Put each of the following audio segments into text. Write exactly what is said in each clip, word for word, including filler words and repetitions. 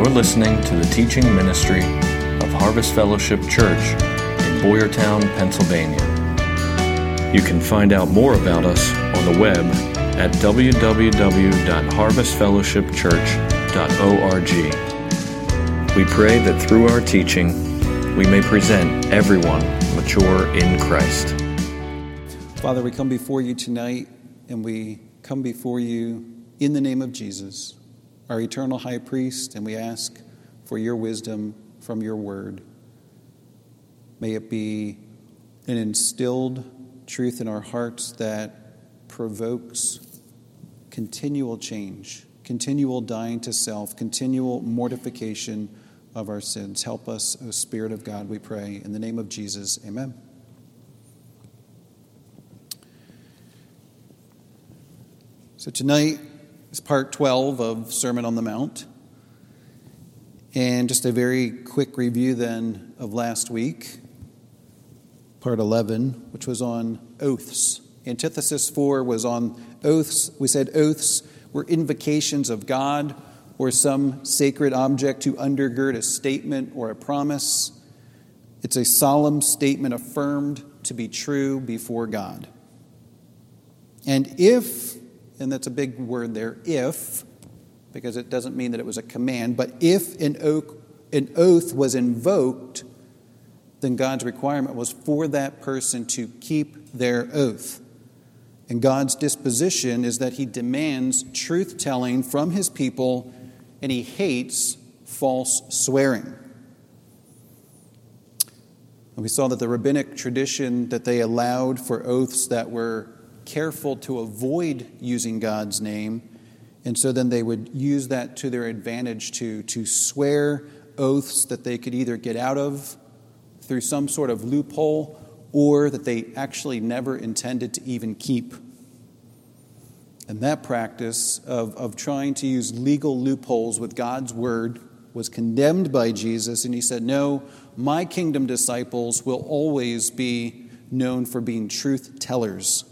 You're listening to the teaching ministry of Harvest Fellowship Church in Boyertown, Pennsylvania. You can find out more about us on the web at w w w dot harvest fellowship church dot org. We pray that through our teaching, we may present everyone mature in Christ. Father, we come before you tonight, and we come before you in the name of Jesus, our eternal high priest, and we ask for your wisdom from your word. May it be an instilled truth in our hearts that provokes continual change, continual dying to self, continual mortification of our sins. Help us, O Spirit of God, we pray. In the name of Jesus, amen. So tonight is part twelve of Sermon on the Mount. And just a very quick review then of last week, part eleven, which was on oaths. Antithesis four was on oaths. We said oaths were invocations of God or some sacred object to undergird a statement or a promise. It's a solemn statement affirmed to be true before God. And if, and that's a big word there, if, because it doesn't mean that it was a command, but if an oath, an oath was invoked, then God's requirement was for that person to keep their oath. And God's disposition is that he demands truth-telling from his people, and he hates false swearing. And we saw that the rabbinic tradition that they allowed for oaths that were careful to avoid using God's name, and so then they would use that to their advantage to, to swear oaths that they could either get out of through some sort of loophole or that they actually never intended to even keep. And that practice of, of trying to use legal loopholes with God's word was condemned by Jesus, and he said, no, my kingdom disciples will always be known for being truth tellers.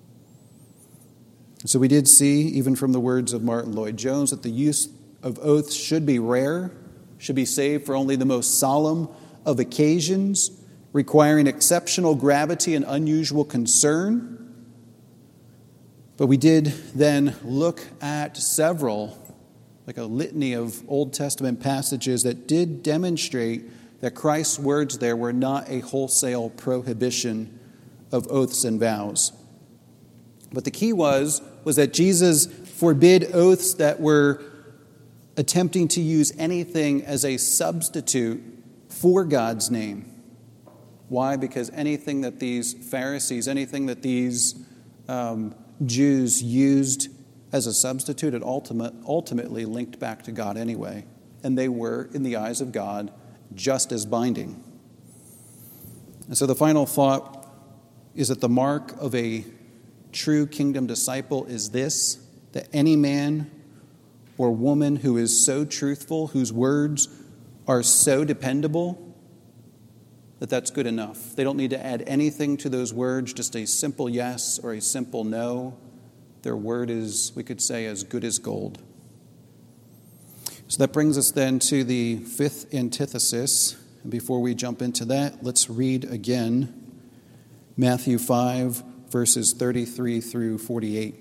So we did see, even from the words of Martin Lloyd-Jones, that the use of oaths should be rare, should be saved for only the most solemn of occasions, requiring exceptional gravity and unusual concern. But we did then look at several, like a litany of Old Testament passages that did demonstrate that Christ's words there were not a wholesale prohibition of oaths and vows. But the key was, was that Jesus forbid oaths that were attempting to use anything as a substitute for God's name. Why? Because anything that these Pharisees, anything that these um, Jews used as a substitute, it ultimate, ultimately linked back to God anyway. And they were, in the eyes of God, just as binding. And so the final thought is that the mark of a true kingdom disciple is this, that any man or woman who is so truthful, whose words are so dependable, that that's good enough. They don't need to add anything to those words, just a simple yes or a simple no. Their word is, we could say, as good as gold. So that brings us then to the fifth antithesis. And before we jump into that, let's read again Matthew five, verses thirty-three through forty-eight.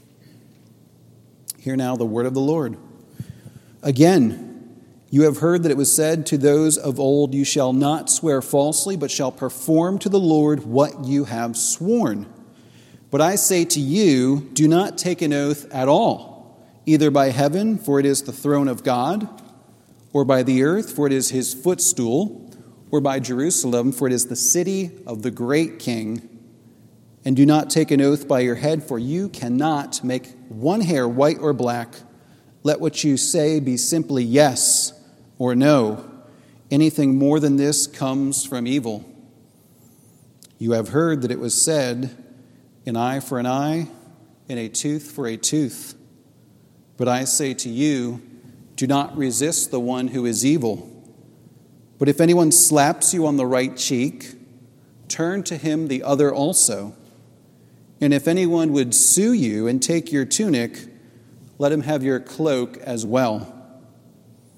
Hear now the word of the Lord. Again, you have heard that it was said to those of old, you shall not swear falsely, but shall perform to the Lord what you have sworn. But I say to you, do not take an oath at all, either by heaven, for it is the throne of God, or by the earth, for it is his footstool, or by Jerusalem, for it is the city of the great king. And do not take an oath by your head, for you cannot make one hair white or black. Let what you say be simply yes or no. Anything more than this comes from evil. You have heard that it was said, an eye for an eye, and a tooth for a tooth. But I say to you, do not resist the one who is evil. But if anyone slaps you on the right cheek, turn to him the other also. And if anyone would sue you and take your tunic, let him have your cloak as well.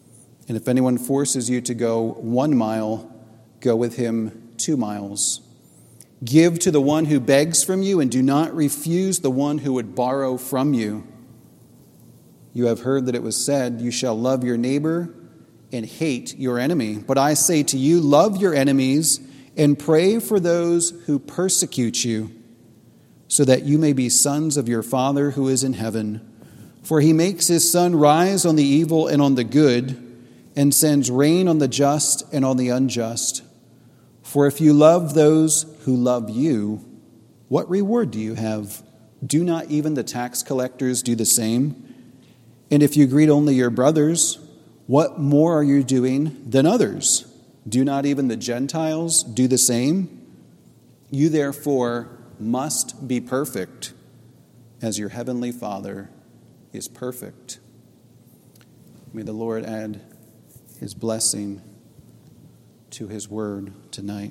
And if anyone forces you to go one mile, go with him two miles. Give to the one who begs from you, and do not refuse the one who would borrow from you. You have heard that it was said, you shall love your neighbor and hate your enemy. But I say to you, love your enemies and pray for those who persecute you, so that you may be sons of your Father who is in heaven. For he makes his sun rise on the evil and on the good, and sends rain on the just and on the unjust. For if you love those who love you, what reward do you have? Do not even the tax collectors do the same? And if you greet only your brothers, what more are you doing than others? Do not even the Gentiles do the same? You therefore must be perfect, as your heavenly Father is perfect. May the Lord add his blessing to his word tonight.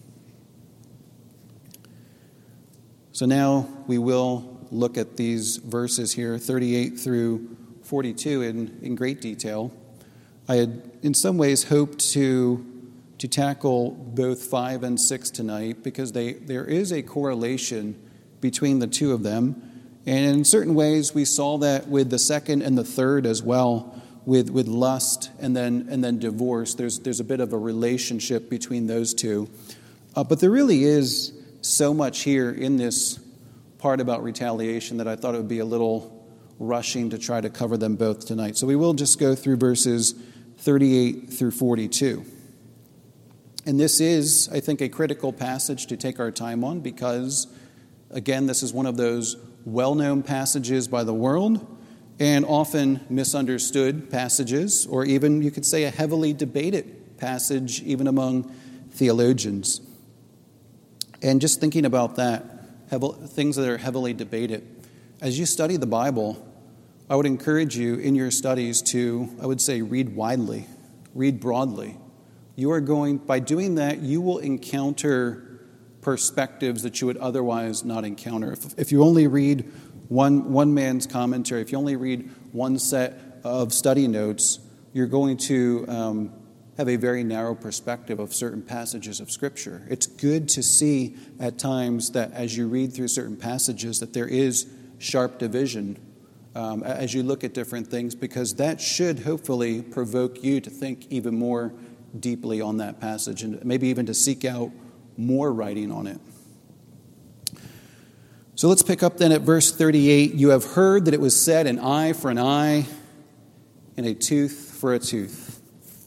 So now we will look at these verses here, thirty-eight through forty-two, in, in great detail. I had in some ways hoped to, to tackle both five and six tonight, because they, there is a correlation between the two of them. And in certain ways we saw that with the second and the third as well. With, with lust and then and then divorce, there's there's a bit of a relationship between those two. Uh, but there really is so much here in this part about retaliation that I thought it would be a little rushing to try to cover them both tonight. So we will just go through verses thirty-eight through forty-two. And this is, I think, a critical passage to take our time on because, again, this is one of those well-known passages by the world, and often misunderstood passages, or even, you could say, a heavily debated passage, even among theologians. And just thinking about that, things that are heavily debated, as you study the Bible, I would encourage you in your studies to, I would say, read widely, read broadly. You are going, by doing that, you will encounter perspectives that you would otherwise not encounter. If, if you only read One, one man's commentary, if you only read one set of study notes, you're going to um, have a very narrow perspective of certain passages of Scripture. It's good to see at times that as you read through certain passages that there is sharp division um, as you look at different things, because that should hopefully provoke you to think even more deeply on that passage and maybe even to seek out more writing on it. So let's pick up then at verse thirty-eight. You have heard that it was said, an eye for an eye and a tooth for a tooth.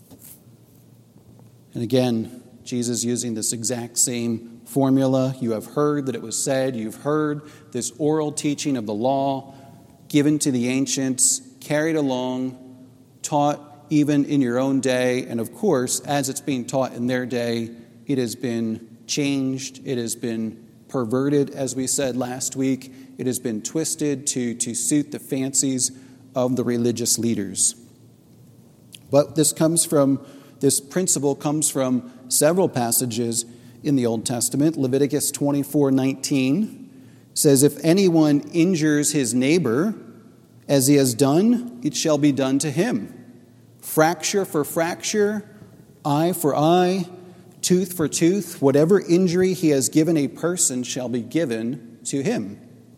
And again, Jesus using this exact same formula. You have heard that it was said. You've heard this oral teaching of the law given to the ancients, carried along, taught even in your own day. And of course, as it's being taught in their day, it has been changed. It has been perverted, as we said last week. It has been twisted to, to suit the fancies of the religious leaders. But this comes from, this principle comes from several passages in the Old Testament. Leviticus twenty-four nineteen says, if anyone injures his neighbor as he has done, it shall be done to him. Fracture for fracture, eye for eye, tooth for tooth, whatever injury he has given a person shall be given to him.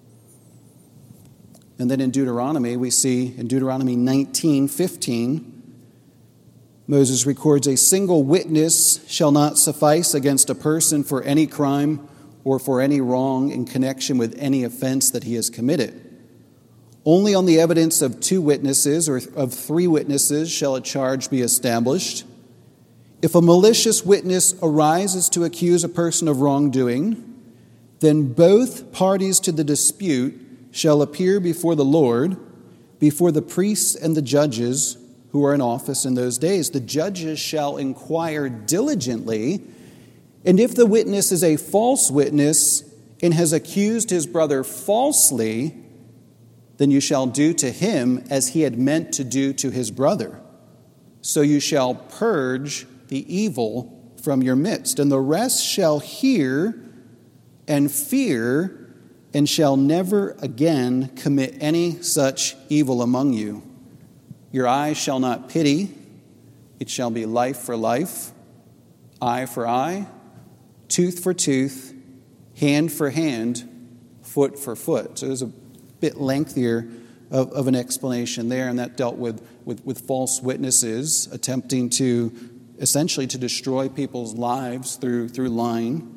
And then in Deuteronomy, we see in Deuteronomy nineteen fifteen, Moses records, a single witness shall not suffice against a person for any crime or for any wrong in connection with any offense that he has committed. Only on the evidence of two witnesses or of three witnesses shall a charge be established. If a malicious witness arises to accuse a person of wrongdoing, then both parties to the dispute shall appear before the Lord, before the priests and the judges who are in office in those days. The judges shall inquire diligently, and if the witness is a false witness and has accused his brother falsely, then you shall do to him as he had meant to do to his brother. So you shall purge the evil from your midst, and the rest shall hear and fear and shall never again commit any such evil among you. Your eye shall not pity, it shall be life for life, eye for eye, tooth for tooth, hand for hand, foot for foot. So there's a bit lengthier of, of an explanation there, and that dealt with, with, with false witnesses attempting to essentially to destroy people's lives through, through lying.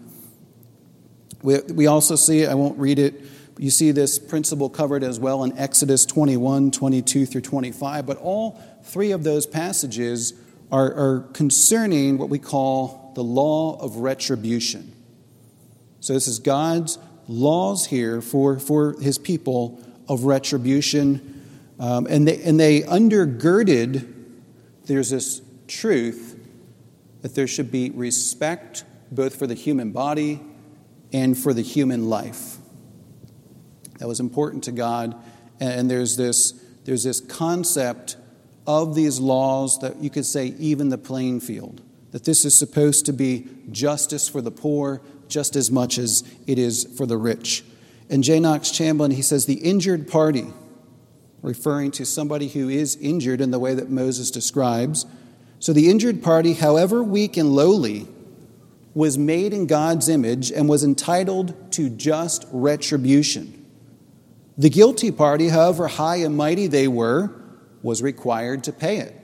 We, we also see, I won't read it, but you see this principle covered as well in Exodus twenty-one, twenty-two through twenty-five, but all three of those passages are, are concerning what we call the law of retribution. So this is God's laws here for, for his people of retribution. Um, and, they, and they undergirded, there's this truth that there should be respect both for the human body and for the human life. That was important to God. And there's this, there's this concept of these laws that you could say even the playing field. That this is supposed to be justice for the poor just as much as it is for the rich. And J. Knox Chamberlain, he says, the injured party, referring to somebody who is injured in the way that Moses describes. So the injured party, however weak and lowly, was made in God's image and was entitled to just retribution. The guilty party, however high and mighty they were, was required to pay it.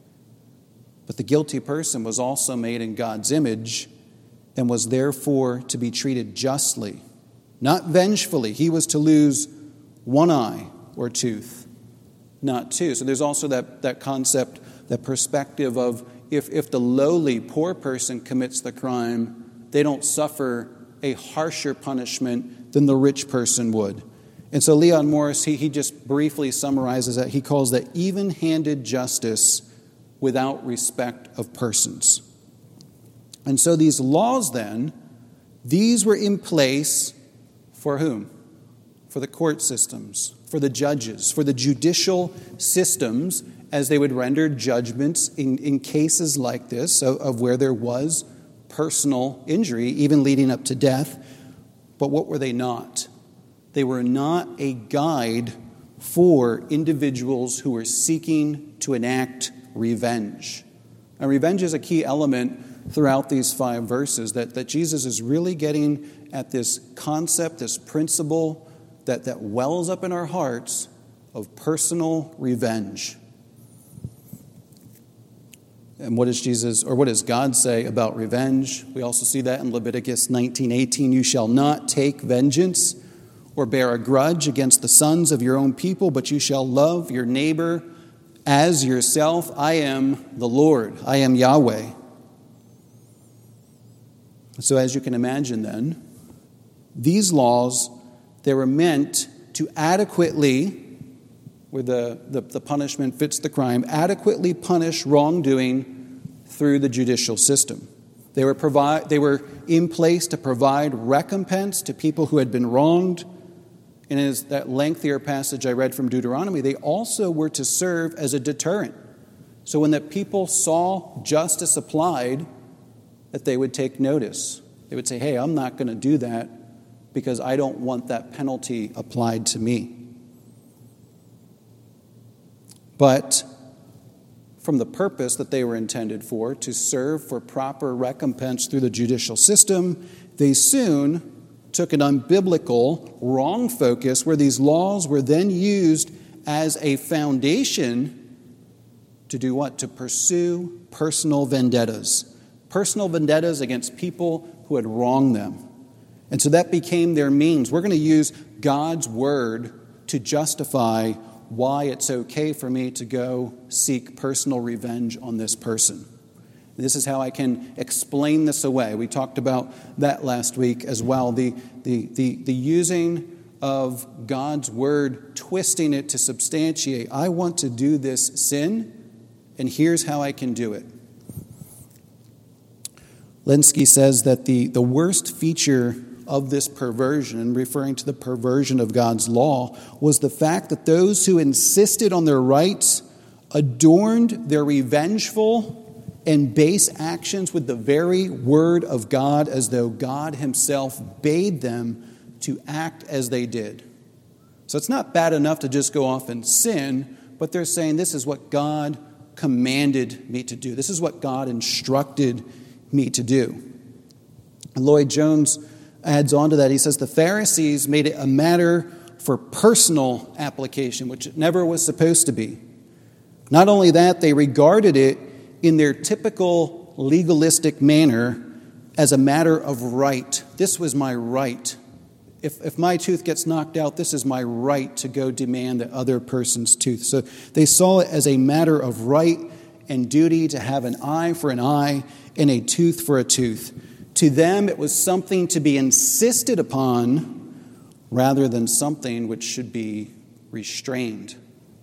But the guilty person was also made in God's image and was therefore to be treated justly, not vengefully. He was to lose one eye or tooth, not two. So there's also that, that concept, that perspective of if, if the lowly poor person commits the crime, they don't suffer a harsher punishment than the rich person would. And so Leon Morris, he, he just briefly summarizes that. He calls that even-handed justice without respect of persons. And so these laws then, these were in place for whom? For the court systems, for the judges, for the judicial systems as they would render judgments in, in cases like this of, of where there was personal injury, even leading up to death. But what were they not? They were not a guide for individuals who were seeking to enact revenge. And revenge is a key element throughout these five verses, that, that Jesus is really getting at this concept, this principle that, that wells up in our hearts of personal revenge. And what does Jesus, or what does God say about revenge? We also see that in Leviticus nineteen eighteen. You shall not take vengeance or bear a grudge against the sons of your own people, but you shall love your neighbor as yourself. I am the Lord. I am Yahweh. So as you can imagine then, these laws, they were meant to adequately, where the, the, the punishment fits the crime, adequately punish wrongdoing through the judicial system. They were, provide, they were in place to provide recompense to people who had been wronged. And as that lengthier passage I read from Deuteronomy, they also were to serve as a deterrent. So when the people saw justice applied, that they would take notice. They would say, hey, I'm not going to do that because I don't want that penalty applied to me. But from the purpose that they were intended for, to serve for proper recompense through the judicial system, they soon took an unbiblical, wrong focus where these laws were then used as a foundation to do what? To pursue personal vendettas. Personal vendettas against people who had wronged them. And so that became their means. We're going to use God's word to justify why it's okay for me to go seek personal revenge on this person. This is how I can explain this away. We talked about that last week as well. The, the, the, the using of God's word, twisting it to substantiate, I want to do this sin, and here's how I can do it. Lenski says that the, the worst feature of this perversion, referring to the perversion of God's law, was the fact that those who insisted on their rights adorned their revengeful and base actions with the very word of God, as though God himself bade them to act as they did. So it's not bad enough to just go off and sin, but they're saying this is what God commanded me to do. This is what God instructed me to do. And Lloyd Jones adds on to that. He says the Pharisees made it a matter for personal application, which it never was supposed to be. Not only that, they regarded it in their typical legalistic manner as a matter of right. This was my right. If, if my tooth gets knocked out, this is my right to go demand the other person's tooth. So they saw it as a matter of right and duty to have an eye for an eye and a tooth for a tooth. To them, it was something to be insisted upon rather than something which should be restrained.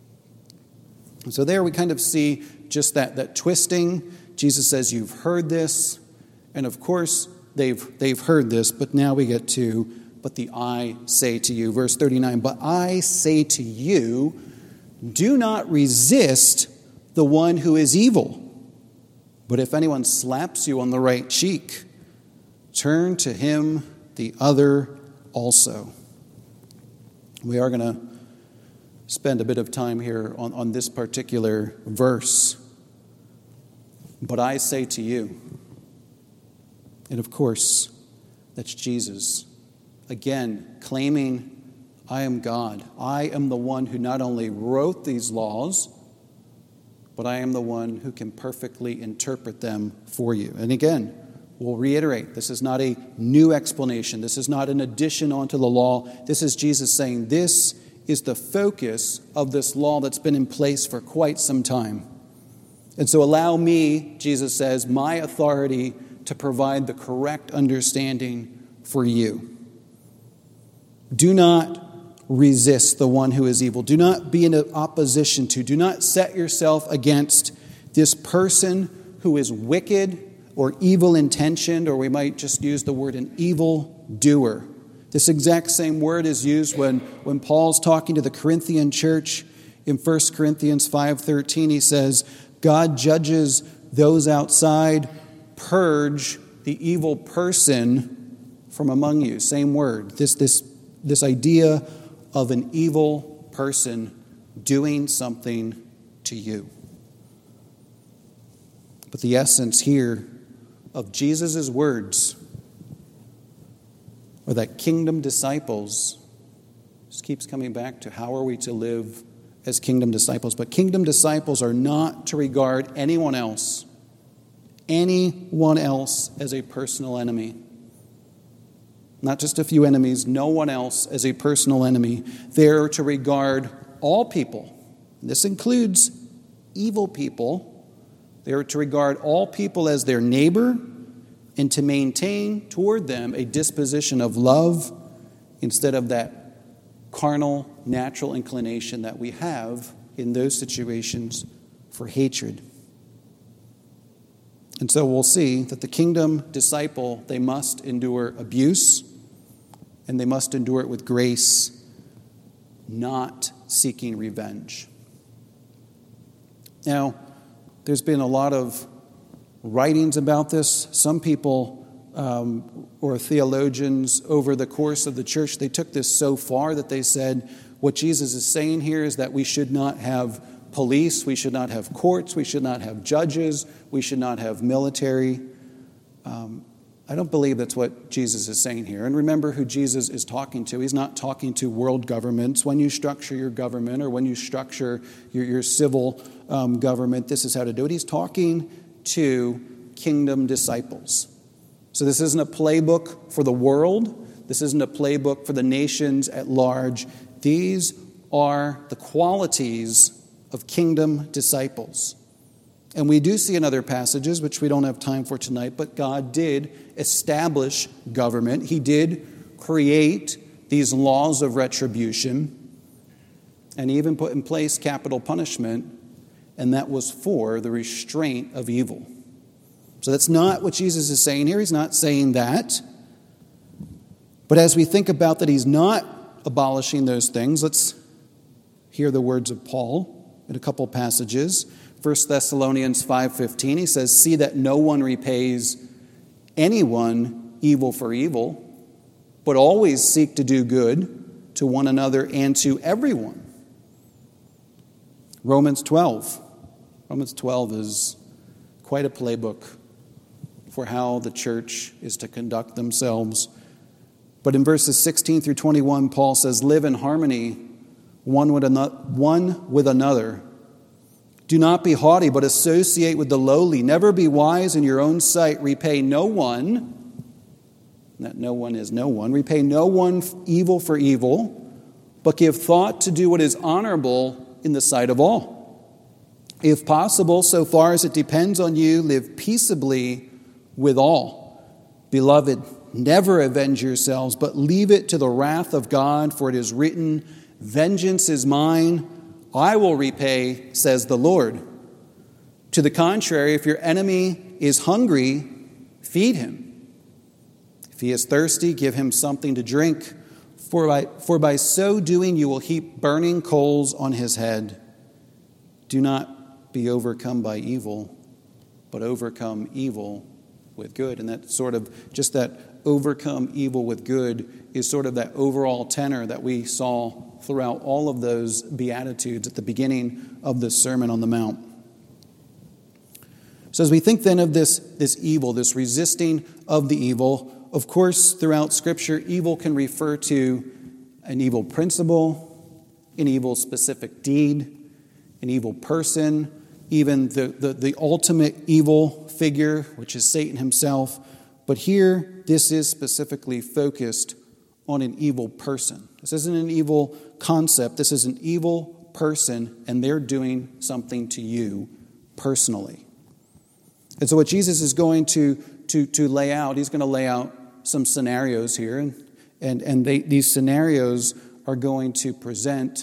And so there we kind of see just that, that twisting. Jesus says, you've heard this. And of course, they've, they've heard this, but now we get to, but the I say to you. Verse thirty-nine, but I say to you, do not resist the one who is evil. But if anyone slaps you on the right cheek, turn to him the other also. We are going to spend a bit of time here on, on this particular verse. But I say to you, and of course, that's Jesus. Again, claiming, I am God. I am the one who not only wrote these laws, but I am the one who can perfectly interpret them for you. And again, we'll reiterate, this is not a new explanation. This is not an addition onto the law. This is Jesus saying, this is the focus of this law that's been in place for quite some time. And so allow me, Jesus says, my authority to provide the correct understanding for you. Do not resist the one who is evil. Do not be in opposition to. Do not set yourself against this person who is wicked or evil intentioned, or we might just use the word an evil doer. This exact same word is used when, when Paul's talking to the Corinthian church in First Corinthians five thirteen. He says, God judges those outside, purge the evil person from among you. Same word. This, this, this idea of an evil person doing something to you. But the essence here of Jesus' words are that kingdom disciples, this keeps coming back to how are we to live as kingdom disciples. But kingdom disciples are not to regard anyone else, anyone else as a personal enemy. Not just a few enemies, no one else as a personal enemy. They're to regard all people. This includes evil people. They're to regard all people as their neighbor and to maintain toward them a disposition of love instead of that carnal, natural inclination that we have in those situations for hatred. And so we'll see that the kingdom disciple, they must endure abuse, and they must endure it with grace, not seeking revenge. Now, there's been a lot of writings about this. Some people um, or theologians over the course of the church, they took this so far that they said what Jesus is saying here is that we should not have police, we should not have courts, we should not have judges, we should not have military. Um, I don't believe that's what Jesus is saying here. And remember who Jesus is talking to. He's not talking to world governments. When you structure your government or when you structure your, your civil um, government, this is how to do it. He's talking to kingdom disciples. So this isn't a playbook for the world. This isn't a playbook for the nations at large. These are the qualities of kingdom disciples. And we do see in other passages, which we don't have time for tonight, but God did establish government. He did create these laws of retribution, and he even put in place capital punishment, and that was for the restraint of evil. So that's not what Jesus is saying here. He's not saying that. But as we think about that he's not abolishing those things, let's hear the words of Paul in a couple passages. First Thessalonians five fifteen, he says, see that no one repays anyone evil for evil, but always seek to do good to one another and to everyone. Romans twelve, Romans twelve is quite a playbook for how the church is to conduct themselves. But in verses sixteen through twenty-one, Paul says, live in harmony one with another. One with another. Do not be haughty, but associate with the lowly. Never be wise in your own sight. Repay no one. That no one is no one. Repay no one evil for evil, but give thought to do what is honorable in the sight of all. If possible, so far as it depends on you, live peaceably with all. Beloved, never avenge yourselves, but leave it to the wrath of God, for it is written, vengeance is mine, I will repay, says the Lord. To the contrary, if your enemy is hungry, feed him. If he is thirsty, give him something to drink, for by, for by so doing you will heap burning coals on his head. Do not be overcome by evil, but overcome evil with good. And that sort of, just that overcome evil with good is sort of that overall tenor that we saw throughout all of those Beatitudes at the beginning of the Sermon on the Mount. So as we think then of this, this evil, this resisting of the evil, of course, throughout Scripture, evil can refer to an evil principle, an evil specific deed, an evil person, even the, the, the ultimate evil figure, which is Satan himself. But here, this is specifically focused on an evil person. This isn't an evil concept. This is an evil person, and they're doing something to you personally. And so what Jesus is going to, to, to lay out, he's going to lay out some scenarios here, and, and, and they, these scenarios are going to present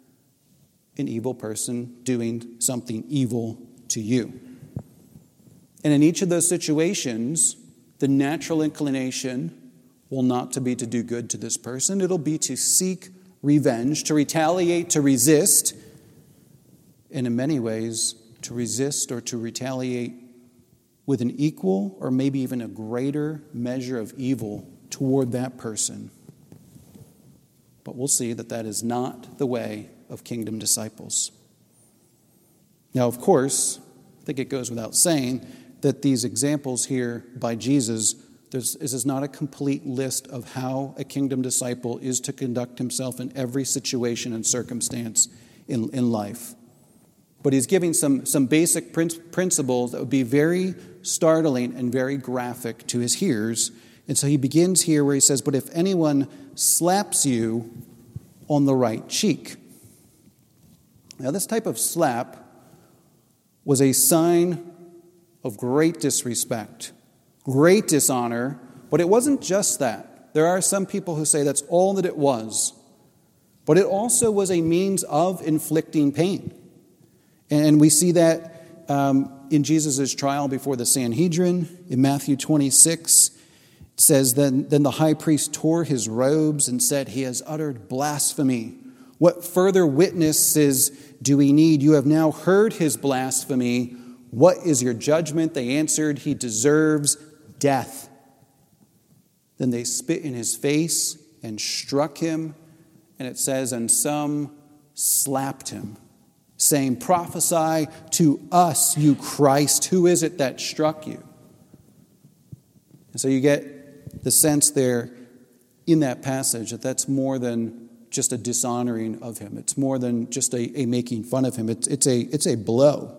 an evil person doing something evil to you. And in each of those situations, the natural inclination will not to be to do good to this person. It'll be to seek revenge, to retaliate, to resist, and in many ways, to resist or to retaliate with an equal or maybe even a greater measure of evil toward that person. But we'll see that that is not the way of kingdom disciples. Now, of course, I think it goes without saying that these examples here by Jesus, this is not a complete list of how a kingdom disciple is to conduct himself in every situation and circumstance in, in life. But he's giving some, some basic principles that would be very startling and very graphic to his hearers. And so he begins here where he says, but if anyone slaps you on the right cheek. Now, this type of slap was a sign of great disrespect, great dishonor, but it wasn't just that. There are some people who say that's all that it was, but it also was a means of inflicting pain. And we see that um, in Jesus' trial before the Sanhedrin. In Matthew twenty-six, it says, then, then the high priest tore his robes and said, he has uttered blasphemy. What further witnesses do we need? You have now heard his blasphemy. What is your judgment? They answered, he deserves death. Then they spit in his face and struck him. And it says, and some slapped him, saying, prophesy to us, you Christ. Who is it that struck you? And so you get the sense there in that passage that that's more than just a dishonoring of him. It's more than just a, a making fun of him. It's, it's, a, it's a blow.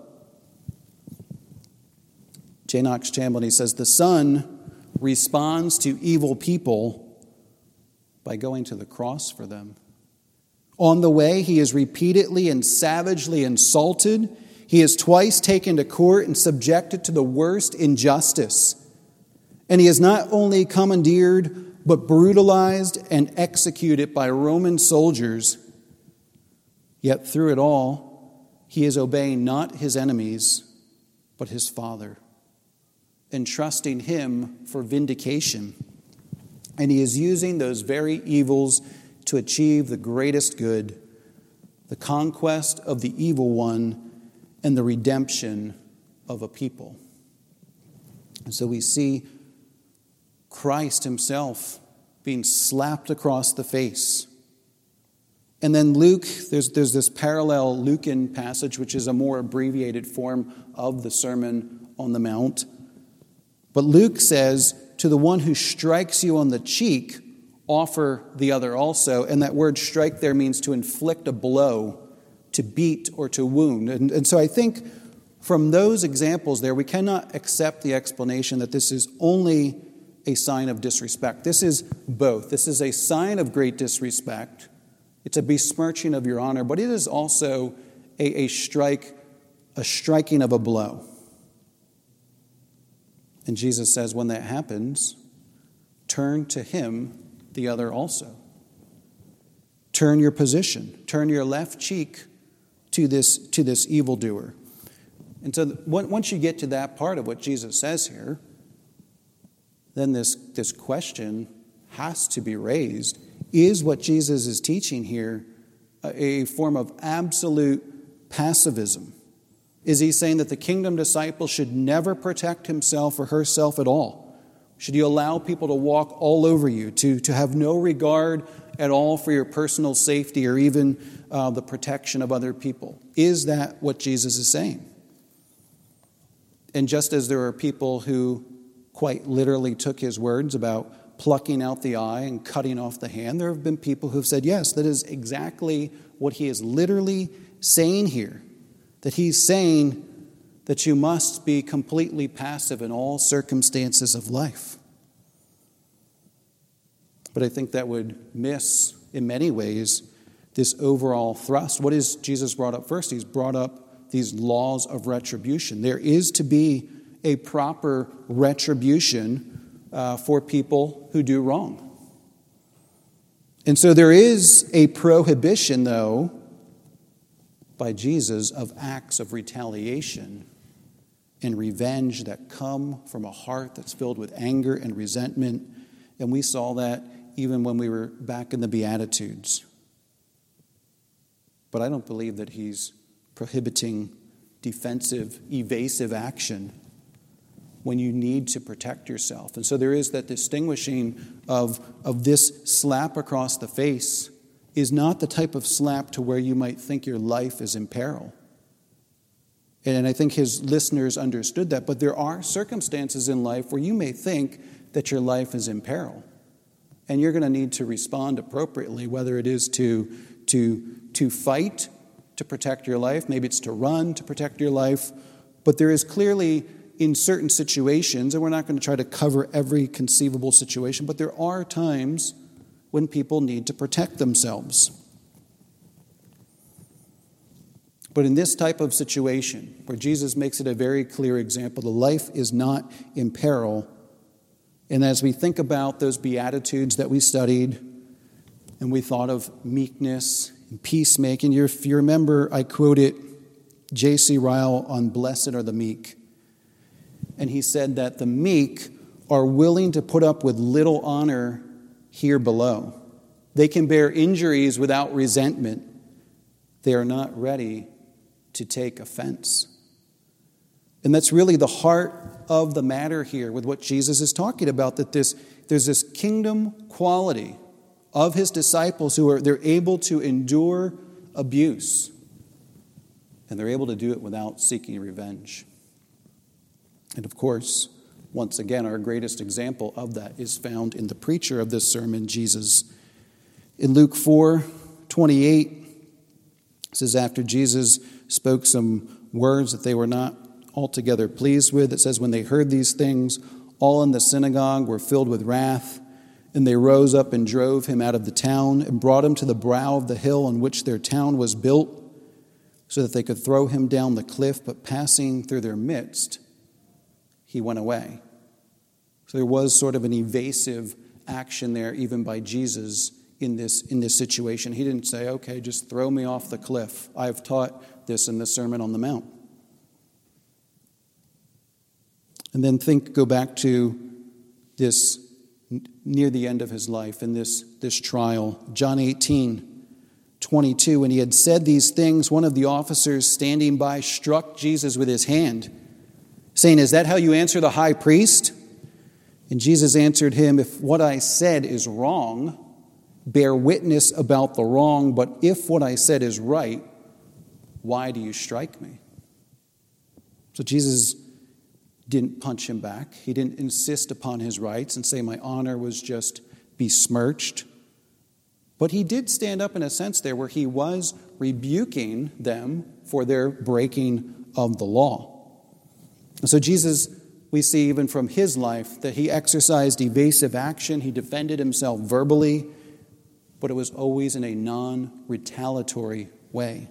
J. Knox Chamberlain, he says, the Son responds to evil people by going to the cross for them. On the way, he is repeatedly and savagely insulted. He is twice taken to court and subjected to the worst injustice. And he is not only commandeered, but brutalized and executed by Roman soldiers. Yet through it all, he is obeying not his enemies, but his Father, and trusting him for vindication. And he is using those very evils to achieve the greatest good, the conquest of the evil one and the redemption of a people. And so we see Christ himself being slapped across the face. And then Luke, there's, there's this parallel Lucan passage, which is a more abbreviated form of the Sermon on the Mount. But Luke says, to the one who strikes you on the cheek, offer the other also. And that word strike there means to inflict a blow, to beat or to wound. And, and so I think from those examples there, we cannot accept the explanation that this is only a sign of disrespect. This is both. This is a sign of great disrespect. It's a besmirching of your honor, but it is also a, a strike, a striking of a blow. And Jesus says when that happens, turn to him the other also. Turn your position. Turn your left cheek to this, to this evildoer. And so once you get to that part of what Jesus says here, then this, this question has to be raised. Is what Jesus is teaching here a form of absolute passivism? Is he saying that the kingdom disciple should never protect himself or herself at all? Should you allow people to walk all over you, to, to have no regard at all for your personal safety or even uh, the protection of other people? Is that what Jesus is saying? And just as there are people who quite literally took his words about plucking out the eye and cutting off the hand, there have been people who have said, yes, that is exactly what he is literally saying here. That he's saying that you must be completely passive in all circumstances of life. But I think that would miss, in many ways, this overall thrust. What is Jesus brought up first? He's brought up these laws of retribution. There is to be a proper retribution uh, for people who do wrong. And so there is a prohibition, though, by Jesus of acts of retaliation and revenge that come from a heart that's filled with anger and resentment. And we saw that even when we were back in the Beatitudes. But I don't believe that he's prohibiting defensive, evasive action when you need to protect yourself. And so there is that distinguishing of, of this slap across the face is not the type of slap to where you might think your life is in peril. And I think his listeners understood that. But there are circumstances in life where you may think that your life is in peril. And you're going to need to respond appropriately, whether it is to, to, to fight to protect your life, maybe it's to run to protect your life. But there is clearly, in certain situations, and we're not going to try to cover every conceivable situation, but there are times when people need to protect themselves. But in this type of situation, where Jesus makes it a very clear example, the life is not in peril. And as we think about those Beatitudes that we studied, and we thought of meekness and peacemaking, if you remember, I quoted J C Ryle on Blessed are the Meek. And he said that the meek are willing to put up with little honor here below. They can bear injuries without resentment. They are not ready to take offense. And that's really the heart of the matter here with what Jesus is talking about, that this there's this kingdom quality of his disciples who are they're able to endure abuse. And they're able to do it without seeking revenge. And of course, once again, our greatest example of that is found in the preacher of this sermon, Jesus. In Luke four twenty-eight, it says, after Jesus spoke some words that they were not altogether pleased with, it says, when they heard these things, all in the synagogue were filled with wrath, and they rose up and drove him out of the town and brought him to the brow of the hill on which their town was built, so that they could throw him down the cliff, but passing through their midst, he went away. So there was sort of an evasive action there, even by Jesus in this, in this situation. He didn't say, okay, just throw me off the cliff. I've taught this in the Sermon on the Mount. And then think, go back to this near the end of his life in this, this trial. John eighteen twenty-two, when he had said these things, one of the officers standing by struck Jesus with his hand, saying, is that how you answer the high priest? And Jesus answered him, if what I said is wrong, bear witness about the wrong, but if what I said is right, why do you strike me? So Jesus didn't punch him back. He didn't insist upon his rights and say my honor was just besmirched. But he did stand up in a sense there where he was rebuking them for their breaking of the law. And so Jesus, we see even from his life that he exercised evasive action. He defended himself verbally, but it was always in a non-retaliatory way,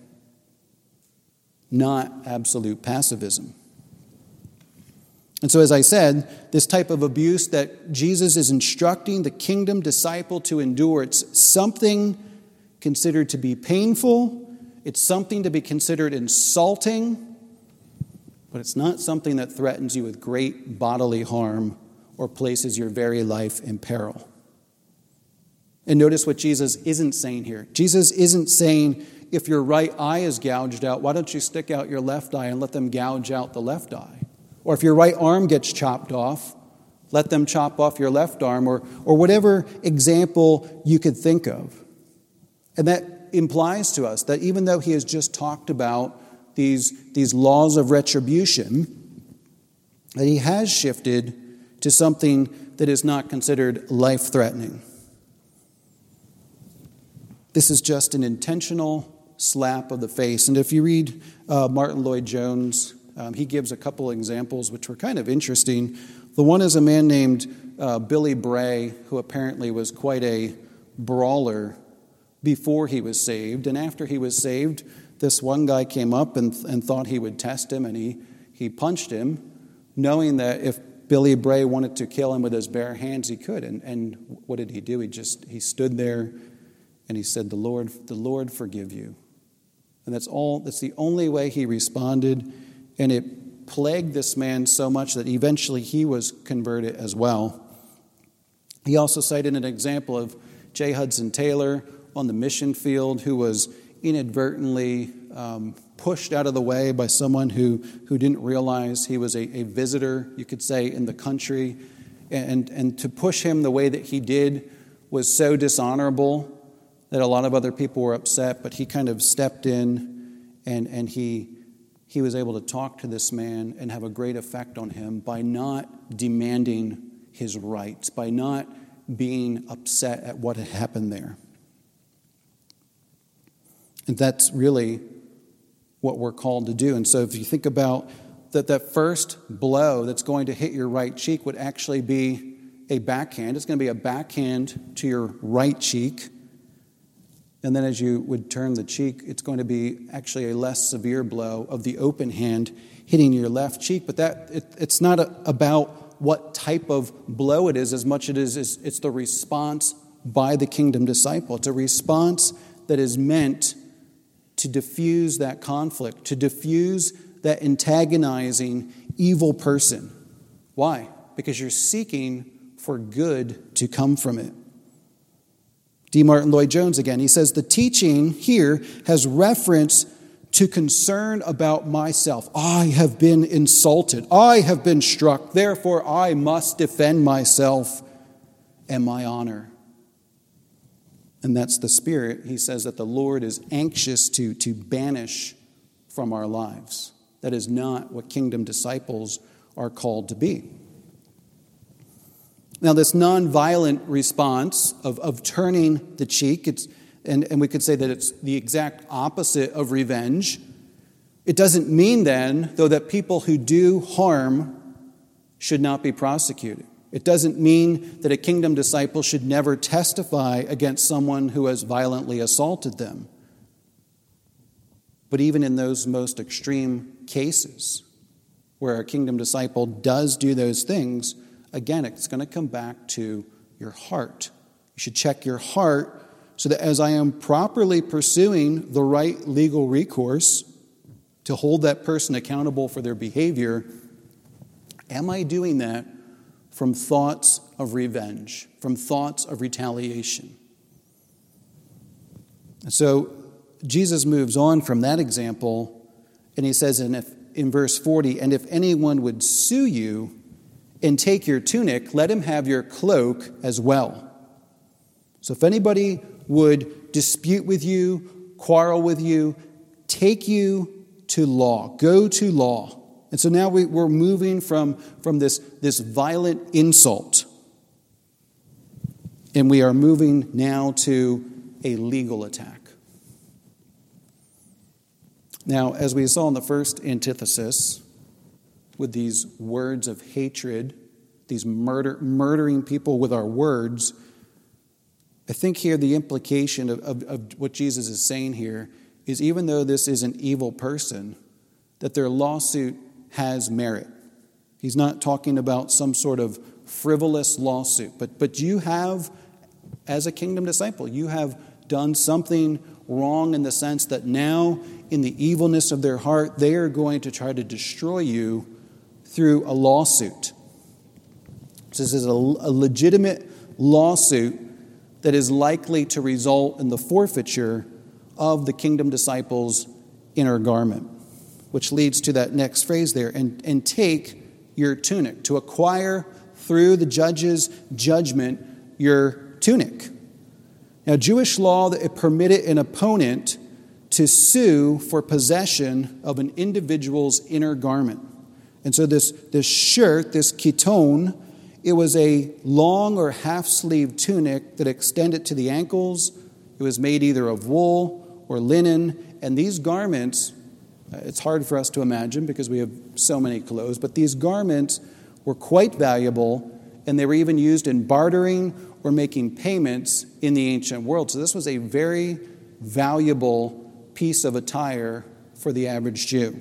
not absolute passivism. And so, as I said, this type of abuse that Jesus is instructing the kingdom disciple to endure, it's something considered to be painful, it's something to be considered insulting, but it's not something that threatens you with great bodily harm or places your very life in peril. And notice what Jesus isn't saying here. Jesus isn't saying, if your right eye is gouged out, why don't you stick out your left eye and let them gouge out the left eye? Or if your right arm gets chopped off, let them chop off your left arm, or, or whatever example you could think of. And that implies to us that even though he has just talked about these, these laws of retribution, that he has shifted to something that is not considered life-threatening. This is just an intentional slap of the face. And if you read uh, Martin Lloyd-Jones, Um, he gives a couple examples which were kind of interesting. The one is a man named uh, Billy Bray, who apparently was quite a brawler before he was saved. And after he was saved, this one guy came up and, and thought he would test him, and he, he punched him, knowing that if Billy Bray wanted to kill him with his bare hands, he could. And, and what did he do? He just he stood there and he said, "The Lord, the Lord forgive you." And that's all. That's the only way he responded. And it plagued this man so much that eventually he was converted as well. He also cited an example of J. Hudson Taylor on the mission field, who was inadvertently um, pushed out of the way by someone who, who didn't realize he was a, a visitor, you could say, in the country. And, and to push him the way that he did was so dishonorable that a lot of other people were upset, but he kind of stepped in and, and he... He was able to talk to this man and have a great effect on him by not demanding his rights, by not being upset at what had happened there. And that's really what we're called to do. And so if you think about that, that first blow that's going to hit your right cheek would actually be a backhand. It's going to be a backhand to your right cheek. And then as you would turn the cheek, it's going to be actually a less severe blow of the open hand hitting your left cheek. But that it, it's not a, about what type of blow it is as much as it is it's the response by the kingdom disciple. It's a response that is meant to diffuse that conflict, to diffuse that antagonizing evil person. Why? Because you're seeking for good to come from it. D. Martin Lloyd-Jones again, he says, the teaching here has reference to concern about myself. I have been insulted. I have been struck. Therefore, I must defend myself and my honor. And that's the spirit, he says, that the Lord is anxious to, to banish from our lives. That is not what kingdom disciples are called to be. Now, this nonviolent response of, of turning the cheek, it's, and, and we could say that it's the exact opposite of revenge. It doesn't mean then, though, that people who do harm should not be prosecuted. It doesn't mean that a kingdom disciple should never testify against someone who has violently assaulted them. But even in those most extreme cases, where a kingdom disciple does do those things, again, it's going to come back to your heart. You should check your heart so that as I am properly pursuing the right legal recourse to hold that person accountable for their behavior, am I doing that from thoughts of revenge, from thoughts of retaliation? And so Jesus moves on from that example, and he says in, if, in verse forty, and if anyone would sue you and take your tunic, let him have your cloak as well. So if anybody would dispute with you, quarrel with you, take you to law, go to law. And so now we, we're moving from, from this, this violent insult, and we are moving now to a legal attack. Now, as we saw in the first antithesis, with these words of hatred, these murder, murdering people with our words, I think here the implication of, of, of what Jesus is saying here is even though this is an evil person, that their lawsuit has merit. He's not talking about some sort of frivolous lawsuit, but, but you have, as a kingdom disciple, you have done something wrong in the sense that now, in the evilness of their heart, they are going to try to destroy you through a lawsuit. This is a, a legitimate lawsuit that is likely to result in the forfeiture of the kingdom disciples' inner garment, which leads to that next phrase there, and, and take your tunic, to acquire through the judge's judgment your tunic. Now, Jewish law, it permitted an opponent to sue for possession of an individual's inner garment. And so this, this shirt, this chiton, it was a long or half-sleeved tunic that extended to the ankles. It was made either of wool or linen. And these garments, it's hard for us to imagine because we have so many clothes, but these garments were quite valuable, and they were even used in bartering or making payments in the ancient world. So this was a very valuable piece of attire for the average Jew.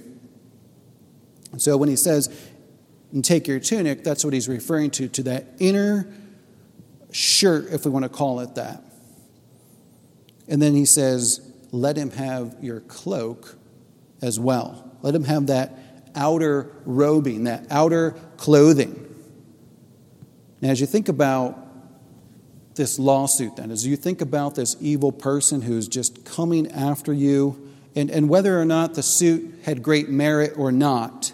And so when he says, and take your tunic, that's what he's referring to, to that inner shirt, if we want to call it that. And then he says, let him have your cloak as well. Let him have that outer robing, that outer clothing. Now, as you think about this lawsuit then, as you think about this evil person who's just coming after you, and, and whether or not the suit had great merit or not,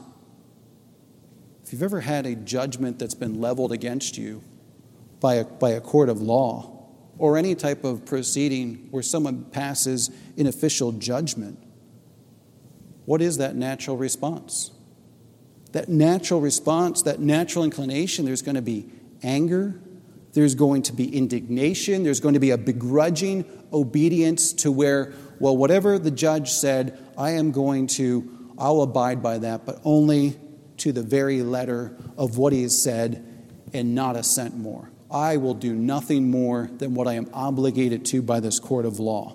if you've ever had a judgment that's been leveled against you by a, by a court of law, or any type of proceeding where someone passes an official judgment, what is that natural response? That natural response, that natural inclination, there's going to be anger, there's going to be indignation, there's going to be a begrudging obedience to where, well, whatever the judge said, I am going to, I'll abide by that, but only to the very letter of what he has said and not a cent more. I will do nothing more than what I am obligated to by this court of law.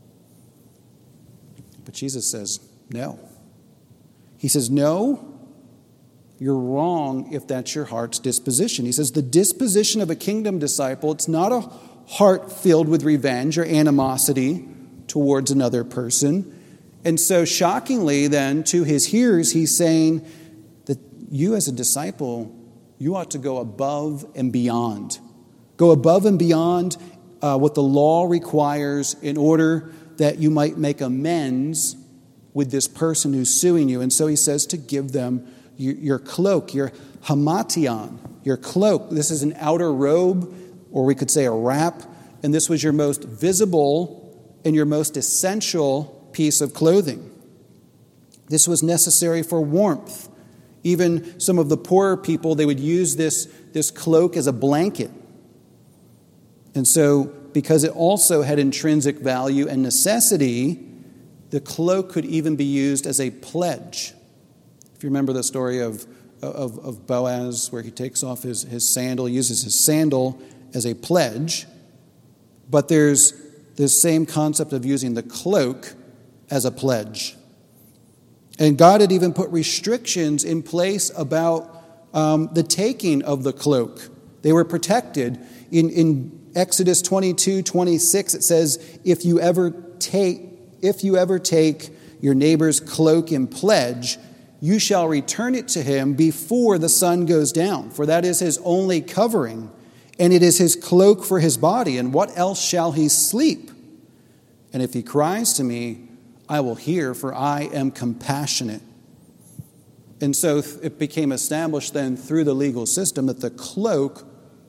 But Jesus says, no. He says, no, you're wrong if that's your heart's disposition. He says the disposition of a kingdom disciple, it's not a heart filled with revenge or animosity towards another person. And so shockingly then to his hearers, he's saying that you as a disciple, you ought to go above and beyond. Go above and beyond uh, what the law requires in order that you might make amends with this person who's suing you. And so he says to give them your, your cloak, your hamation, your cloak. This is an outer robe, or we could say a wrap, and this was your most visible and your most essential piece of clothing. This was necessary for warmth. Even some of the poorer people, they would use this, this cloak as a blanket. And so, because it also had intrinsic value and necessity, the cloak could even be used as a pledge. If you remember the story of, of, of Boaz, where he takes off his, his sandal, uses his sandal as a pledge. But there's this same concept of using the cloak as a pledge. And God had even put restrictions in place about um, the taking of the cloak. They were protected. In, in Exodus twenty-two, twenty-six, it says, if you ever take, if you ever take your neighbor's cloak in pledge, you shall return it to him before the sun goes down, for that is his only covering, and it is his cloak for his body. And what else shall he sleep? And if he cries to me, I will hear, for I am compassionate. And so it became established then through the legal system that the cloak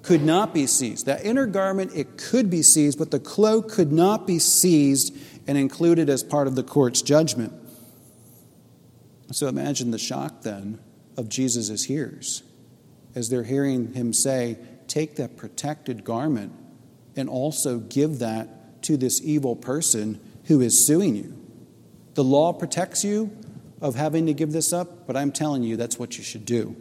could not be seized. That inner garment, it could be seized, but the cloak could not be seized and included as part of the court's judgment. So imagine the shock then of Jesus' hearers as they're hearing him say, take that protected garment and also give that to this evil person who is suing you. The law protects you of having to give this up, but I'm telling you that's what you should do.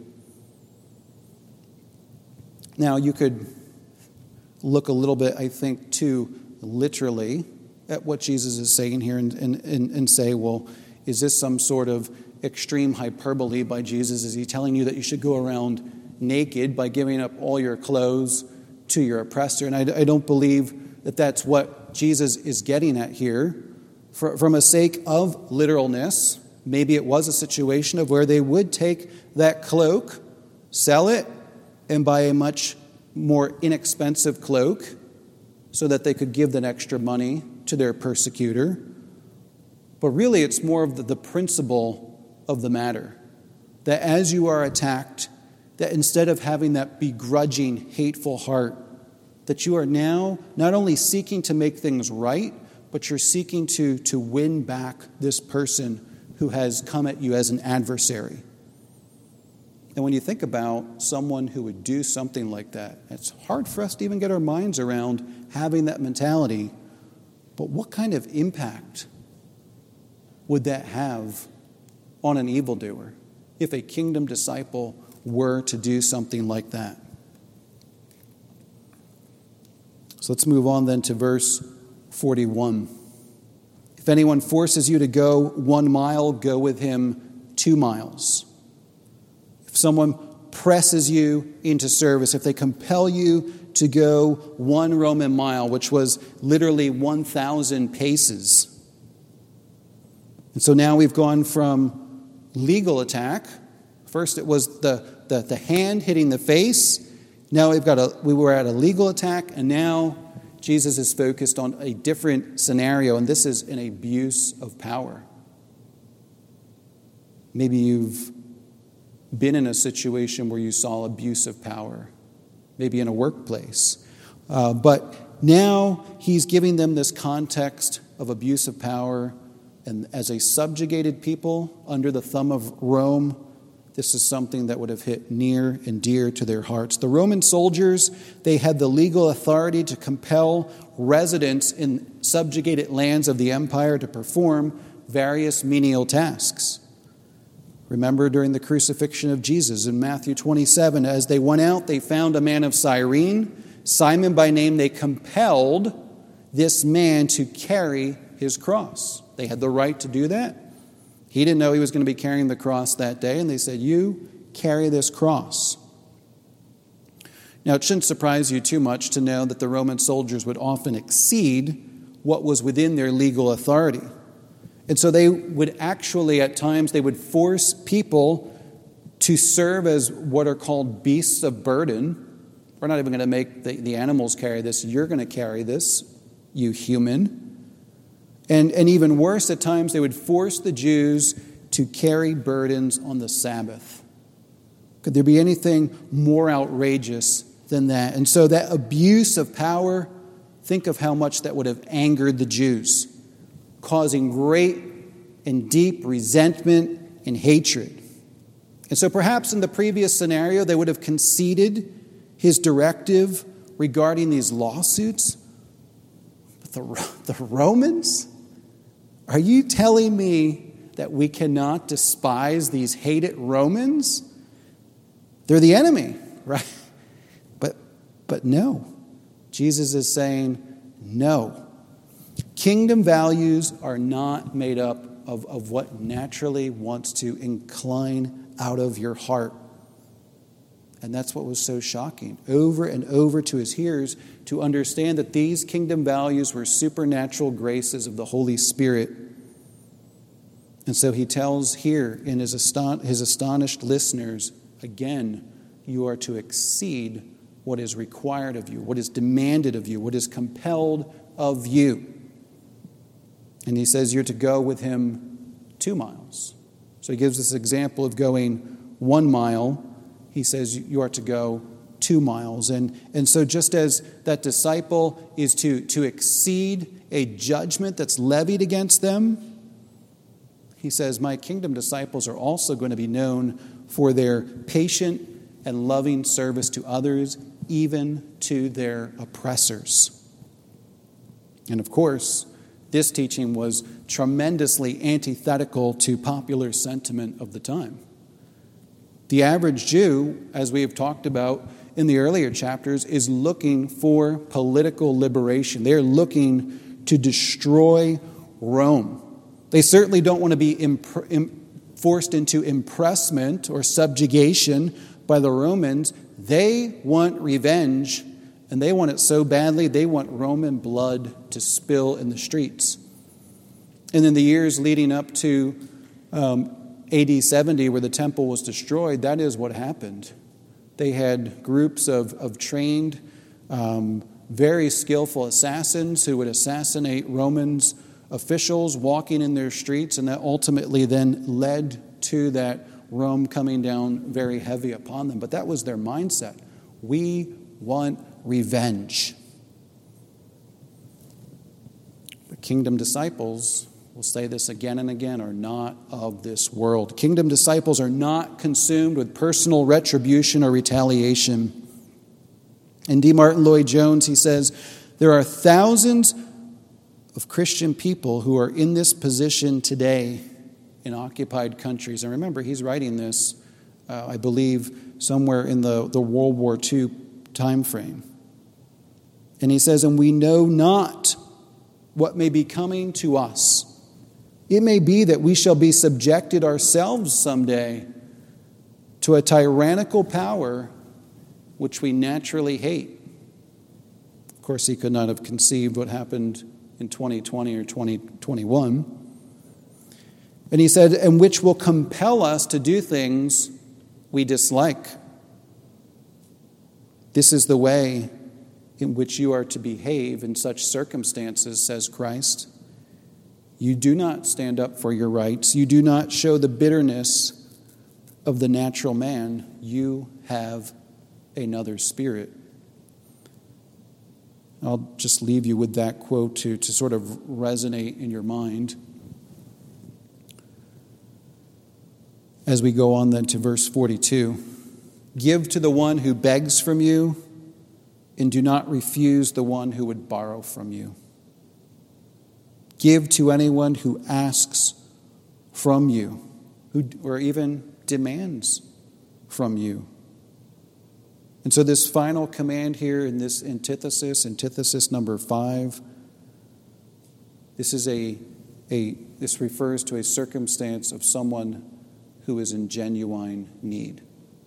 Now, you could look a little bit, I think, too literally at what Jesus is saying here and, and, and say, well, is this some sort of extreme hyperbole by Jesus? Is he telling you that you should go around naked by giving up all your clothes to your oppressor? And I, I don't believe that that's what Jesus is getting at here. For, from a sake of literalness, maybe it was a situation of where they would take that cloak, sell it, and buy a much more inexpensive cloak so that they could give that extra money to their persecutor. But really, it's more of the, the principle of the matter, that as you are attacked, that instead of having that begrudging, hateful heart, that you are now not only seeking to make things right, but you're seeking to, to win back this person who has come at you as an adversary. And when you think about someone who would do something like that, it's hard for us to even get our minds around having that mentality. But what kind of impact would that have on an evildoer if a kingdom disciple were to do something like that? So let's move on then to verse forty-one. If anyone forces you to go one mile, go with him two miles. If someone presses you into service, if they compel you to go one Roman mile, which was literally one thousand paces. And so now we've gone from legal attack. First it was the, the, the hand hitting the face. Now we've got a, we were at a legal attack, and now Jesus is focused on a different scenario, and this is an abuse of power. Maybe you've been in a situation where you saw abuse of power, maybe in a workplace. Uh, but now he's giving them this context of abuse of power, and as a subjugated people under the thumb of Rome, this is something that would have hit near and dear to their hearts. The Roman soldiers, they had the legal authority to compel residents in subjugated lands of the empire to perform various menial tasks. Remember during the crucifixion of Jesus in Matthew twenty-seven, as they went out, they found a man of Cyrene, Simon by name. They compelled this man to carry his cross. They had the right to do that. He didn't know he was going to be carrying the cross that day, and they said, you carry this cross. Now, it shouldn't surprise you too much to know that the Roman soldiers would often exceed what was within their legal authority. And so they would actually, at times, they would force people to serve as what are called beasts of burden. We're not even going to make the, the animals carry this. You're going to carry this, you human. And, and even worse, at times, they would force the Jews to carry burdens on the Sabbath. Could there be anything more outrageous than that? And so that abuse of power, think of how much that would have angered the Jews, causing great and deep resentment and hatred. And so perhaps in the previous scenario, they would have conceded his directive regarding these lawsuits. But the, the Romans? Are you telling me that we cannot despise these hated Romans? They're the enemy, right? But, but no. Jesus is saying, no. Kingdom values are not made up of, of what naturally wants to incline out of your heart. And that's what was so shocking, over and over to his hearers, to understand that these kingdom values were supernatural graces of the Holy Spirit. And so he tells here in his, aston- his astonished listeners, again, you are to exceed what is required of you, what is demanded of you, what is compelled of you. And he says you're to go with him two miles. So he gives this example of going one mile. He says you are to go two miles. And, and so just as that disciple is to, to exceed a judgment that's levied against them, he says, my kingdom disciples are also going to be known for their patient and loving service to others, even to their oppressors. And of course, this teaching was tremendously antithetical to popular sentiment of the time. The average Jew, as we have talked about in the earlier chapters, is looking for political liberation. They're looking to destroy Rome. They certainly don't want to be imp- im- forced into impressment or subjugation by the Romans. They want revenge, and they want it so badly, they want Roman blood to spill in the streets. And in the years leading up to um, A D seventy, where the temple was destroyed, that is what happened. They had groups of, of trained, um, very skillful assassins who would assassinate Romans officials walking in their streets, and that ultimately then led to that Rome coming down very heavy upon them. But that was their mindset. We want revenge. The kingdom disciples, we'll say this again and again, are not of this world. Kingdom disciples are not consumed with personal retribution or retaliation. In D. Martin Lloyd-Jones, he says, there are thousands of Christian people who are in this position today in occupied countries. And remember, he's writing this, uh, I believe, somewhere in the, the World War Two time frame. And he says, and we know not what may be coming to us. It may be that we shall be subjected ourselves someday to a tyrannical power which we naturally hate. Of course, he could not have conceived what happened in twenty twenty or twenty twenty-one. And he said, and which will compel us to do things we dislike. This is the way in which you are to behave in such circumstances, says Christ. You do not stand up for your rights. You do not show the bitterness of the natural man. You have another spirit. I'll just leave you with that quote to, to sort of resonate in your mind. As we go on then to verse forty-two. Give to the one who begs from you, and do not refuse the one who would borrow from you. Give to anyone who asks from you, who or even demands from you. And so this final command here in this antithesis, antithesis number five, this is a, a this refers to a circumstance of someone who is in genuine need.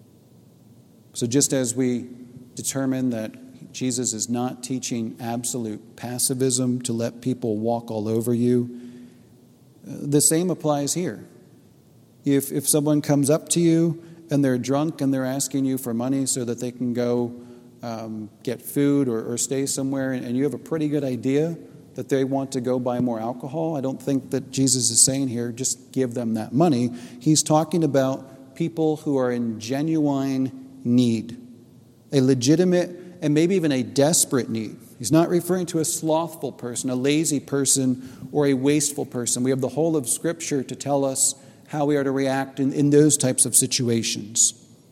So just as we determine that Jesus is not teaching absolute passivism to let people walk all over you, the same applies here. If if someone comes up to you and they're drunk and they're asking you for money so that they can go um, get food or, or stay somewhere, and you have a pretty good idea that they want to go buy more alcohol, I don't think that Jesus is saying here, just give them that money. He's talking about people who are in genuine need, a legitimate and maybe even a desperate need. He's not referring to a slothful person, a lazy person, or a wasteful person. We have the whole of Scripture to tell us how we are to react in, in those types of situations.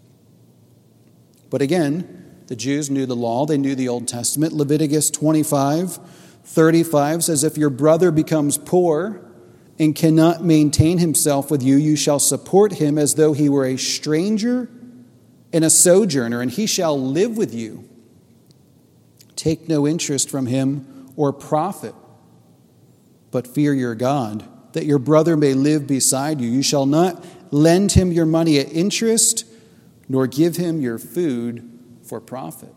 But again, the Jews knew the law. They knew the Old Testament. Leviticus twenty-five thirty-five says, if your brother becomes poor and cannot maintain himself with you, you shall support him as though he were a stranger and a sojourner, and he shall live with you. Take no interest from him or profit, but fear your God, that your brother may live beside you. You shall not lend him your money at interest, nor give him your food for profit.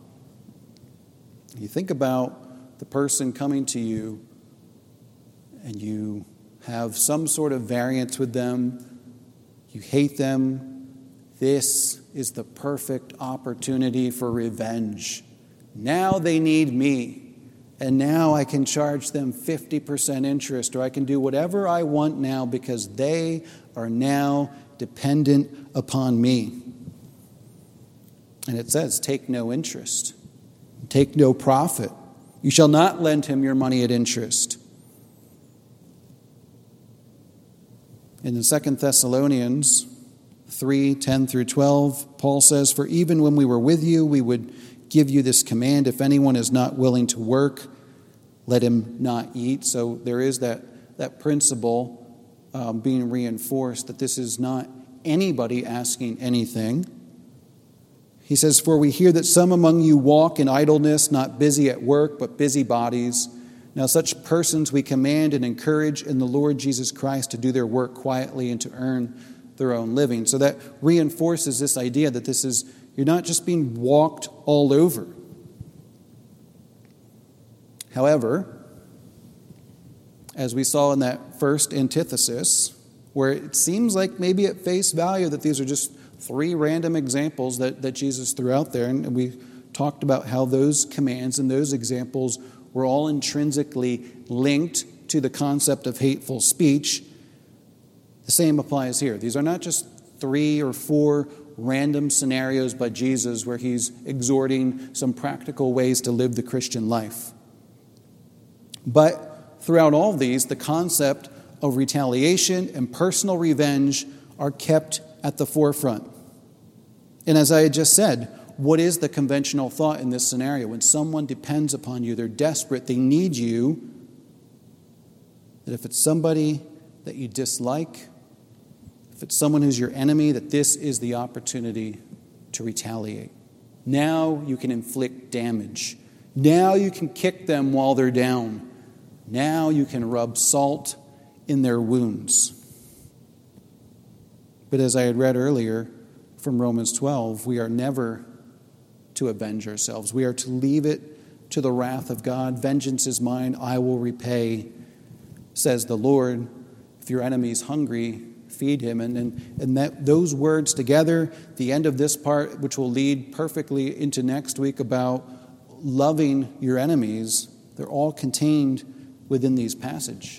You think about the person coming to you, and you have some sort of variance with them, you hate them. This is the perfect opportunity for revenge. Now they need me, and now I can charge them fifty percent interest, or I can do whatever I want now because they are now dependent upon me. And it says, take no interest, take no profit. You shall not lend him your money at interest. And in Second Thessalonians three, ten through twelve, Paul says, for even when we were with you, we would give you this command, if anyone is not willing to work, let him not eat. So there is that, that principle um, being reinforced that this is not anybody asking anything. He says, for we hear that some among you walk in idleness, not busy at work, but busybodies. Now such persons we command and encourage in the Lord Jesus Christ to do their work quietly and to earn their own living. So that reinforces this idea that this is, you're not just being walked all over. However, as we saw in that first antithesis, where it seems like maybe at face value that these are just three random examples that, that Jesus threw out there, and we talked about how those commands and those examples were all intrinsically linked to the concept of hateful speech. The same applies here. These are not just three or four random scenarios by Jesus where he's exhorting some practical ways to live the Christian life. But throughout all of these, the concept of retaliation and personal revenge are kept at the forefront. And as I had just said, what is the conventional thought in this scenario? When someone depends upon you, they're desperate, they need you, that if it's somebody that you dislike, if it's someone who's your enemy, that this is the opportunity to retaliate. Now you can inflict damage. Now you can kick them while they're down. Now you can rub salt in their wounds. But as I had read earlier from Romans twelve, we are never to avenge ourselves. We are to leave it to the wrath of God. Vengeance is mine, I will repay, says the Lord. If your enemy is hungry, feed him. And, and, and that those words together, the end of this part, which will lead perfectly into next week about loving your enemies, they're all contained within these passages.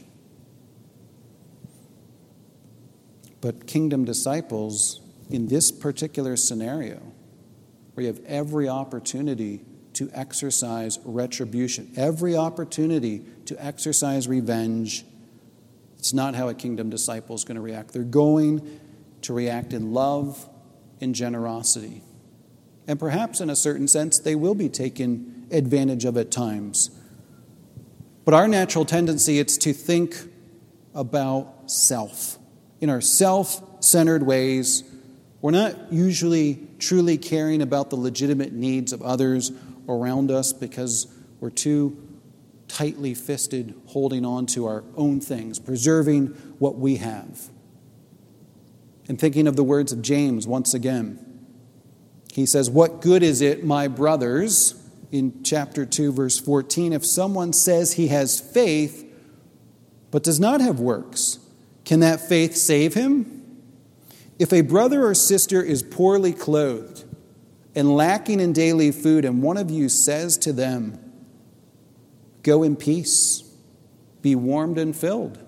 But kingdom disciples, in this particular scenario, where you have every opportunity to exercise retribution, every opportunity to exercise revenge, it's not how a kingdom disciple is going to react. They're going to react in love and generosity. And perhaps in a certain sense, they will be taken advantage of at times. But our natural tendency is to think about self. In our self-centered ways, we're not usually truly caring about the legitimate needs of others around us because we're too tightly fisted, holding on to our own things, preserving what we have. And thinking of the words of James once again, he says, what good is it, my brothers, in chapter two, verse fourteen, if someone says he has faith but does not have works? Can that faith save him? If a brother or sister is poorly clothed and lacking in daily food, and one of you says to them, go in peace, be warmed and filled,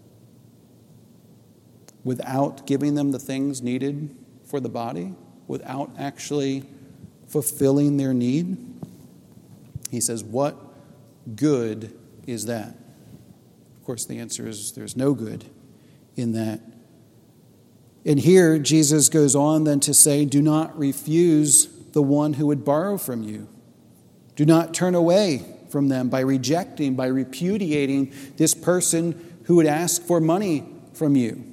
without giving them the things needed for the body, without actually fulfilling their need, he says, what good is that? Of course, the answer is there's no good in that. And here, Jesus goes on then to say, do not refuse the one who would borrow from you. Do not turn away from them by rejecting, by repudiating this person who would ask for money from you.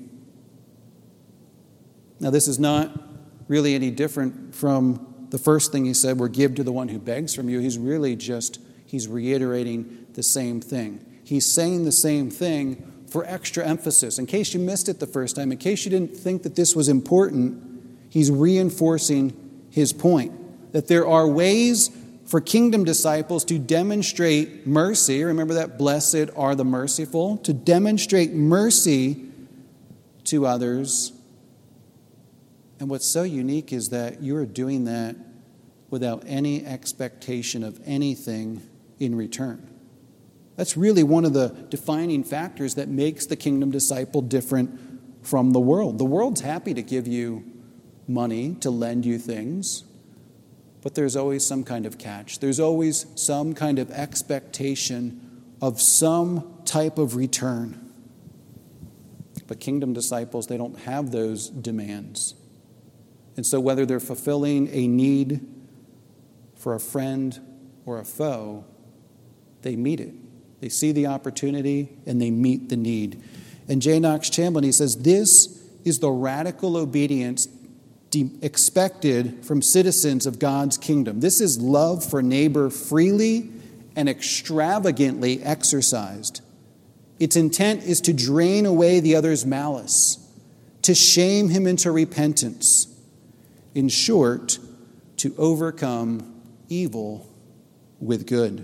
Now, this is not really any different from the first thing he said, where give to the one who begs from you. He's really just, he's reiterating the same thing. He's saying the same thing for extra emphasis. In case you missed it the first time, in case you didn't think that this was important, he's reinforcing his point. That there are ways for kingdom disciples to demonstrate mercy. Remember that blessed are the merciful. To demonstrate mercy to others. And what's so unique is that you are doing that without any expectation of anything in return. That's really one of the defining factors that makes the kingdom disciple different from the world. The world's happy to give you money, to lend you things. But there's always some kind of catch. There's always some kind of expectation of some type of return. But kingdom disciples, they don't have those demands. And so whether they're fulfilling a need for a friend or a foe, they meet it. They see the opportunity and they meet the need. And J. Knox Chamberlain, he says, this is the radical obedience de- expected from citizens of God's kingdom. This is love for neighbor freely and extravagantly exercised. Its intent is to drain away the other's malice, to shame him into repentance. In short, to overcome evil with good.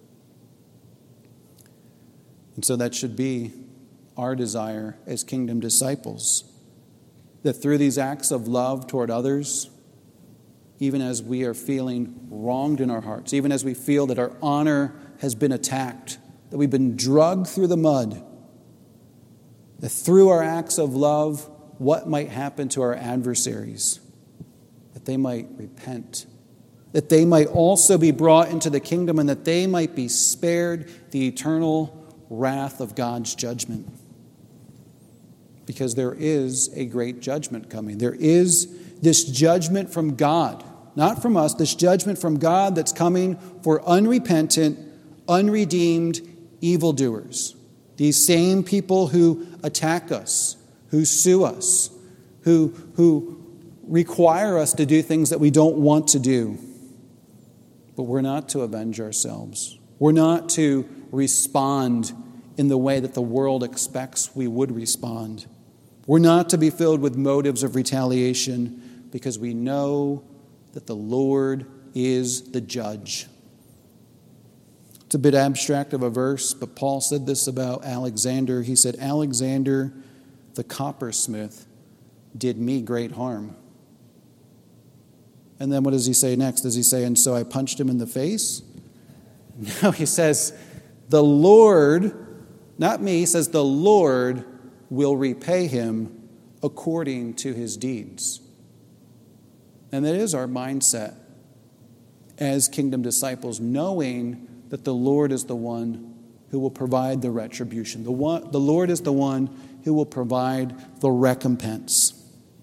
And so that should be our desire as kingdom disciples, that through these acts of love toward others, even as we are feeling wronged in our hearts, even as we feel that our honor has been attacked, that we've been dragged through the mud, that through our acts of love, what might happen to our adversaries? That they might repent, that they might also be brought into the kingdom, and that they might be spared the eternal wrath of God's judgment. Because there is a great judgment coming. There is this judgment from God, not from us, this judgment from God that's coming for unrepentant, unredeemed evildoers. These same people who attack us, who sue us, who, who require us to do things that we don't want to do. But we're not to avenge ourselves. We're not to respond in the way that the world expects we would respond. We're not to be filled with motives of retaliation because we know that the Lord is the judge. It's a bit abstract of a verse, but Paul said this about Alexander. He said, Alexander, the coppersmith, did me great harm. And then what does he say next? Does he say, and so I punched him in the face? No, he says, the Lord, not me, he says, the Lord will repay him according to his deeds. And that is our mindset as kingdom disciples, knowing that the Lord is the one who will provide the retribution. The, one, the Lord is the one who will provide the recompense.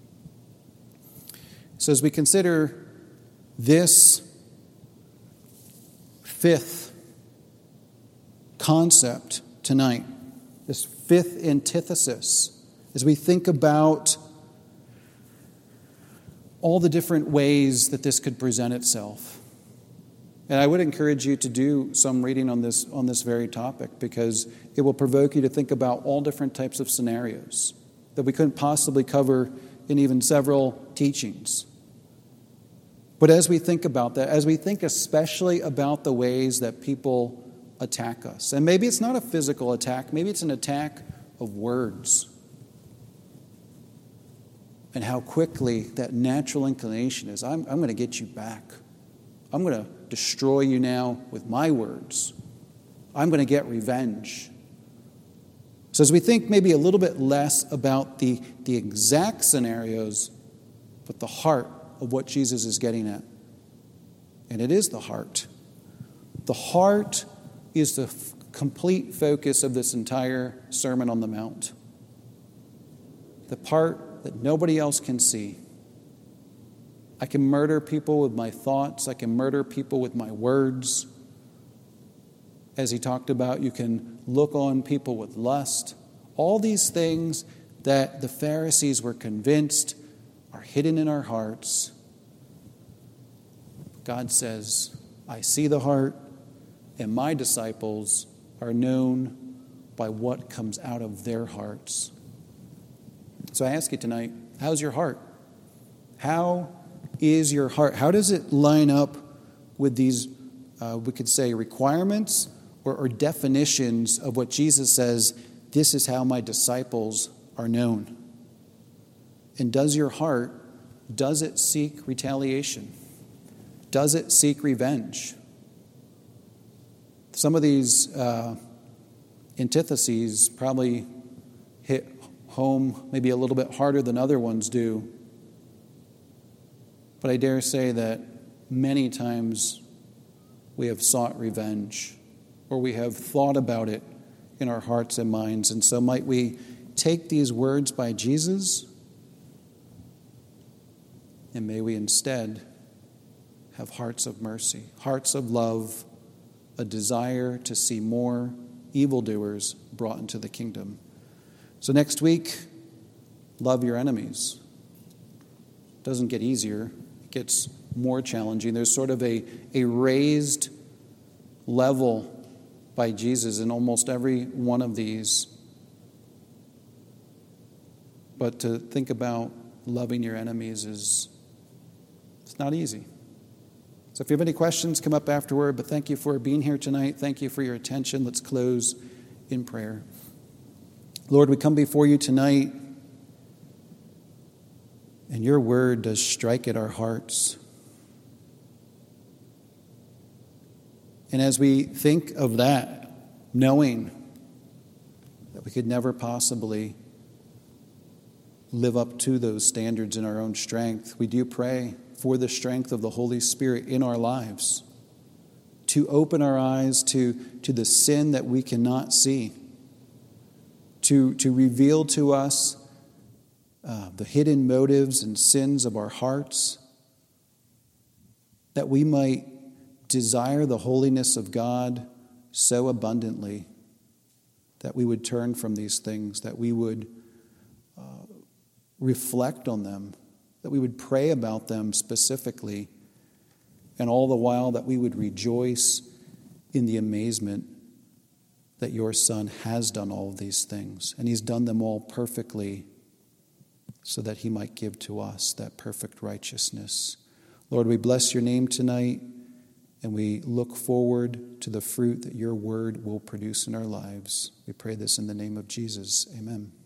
So as we consider this fifth concept tonight, this fifth antithesis, as we think about all the different ways that this could present itself. And I would encourage you to do some reading on this on this very topic, because it will provoke you to think about all different types of scenarios that we couldn't possibly cover in even several teachings. But as we think about that, as we think especially about the ways that people attack us, and maybe it's not a physical attack, maybe it's an attack of words, and how quickly that natural inclination is, I'm, I'm going to get you back. I'm going to destroy you now with my words. I'm going to get revenge. So as we think maybe a little bit less about the, the exact scenarios, but the heart of what Jesus is getting at. And it is the heart. The heart is the f- complete focus of this entire Sermon on the Mount. The part that nobody else can see. I can murder people with my thoughts. I can murder people with my words. As he talked about, you can look on people with lust. All these things that the Pharisees were convinced are hidden in our hearts. God says, I see the heart, and my disciples are known by what comes out of their hearts. So I ask you tonight, how's your heart? How is your heart? How does it line up with these, uh, we could say, requirements or, or definitions of what Jesus says, this is how my disciples are known? And does your heart, does it seek retaliation? Does it seek revenge? Some of these uh, antitheses probably hit home maybe a little bit harder than other ones do. But I dare say that many times we have sought revenge, or we have thought about it in our hearts and minds. And so might we take these words by Jesus, and may we instead have hearts of mercy, hearts of love, a desire to see more evildoers brought into the kingdom. So next week, love your enemies. It doesn't get easier. It gets more challenging. There's sort of a, a raised level by Jesus in almost every one of these. But to think about loving your enemies is it's not easy. So if you have any questions, come up afterward. But thank you for being here tonight. Thank you for your attention. Let's close in prayer. Lord, we come before you tonight, and your word does strike at our hearts. And as we think of that, knowing that we could never possibly live up to those standards in our own strength, we do pray for the strength of the Holy Spirit in our lives to open our eyes to, to the sin that we cannot see, to, to reveal to us uh, the hidden motives and sins of our hearts, that we might desire the holiness of God so abundantly that we would turn from these things, that we would uh, reflect on them, that we would pray about them specifically, and all the while that we would rejoice in the amazement that your Son has done all of these things, and he's done them all perfectly so that he might give to us that perfect righteousness. Lord, we bless your name tonight, and we look forward to the fruit that your word will produce in our lives. We pray this in the name of Jesus. Amen.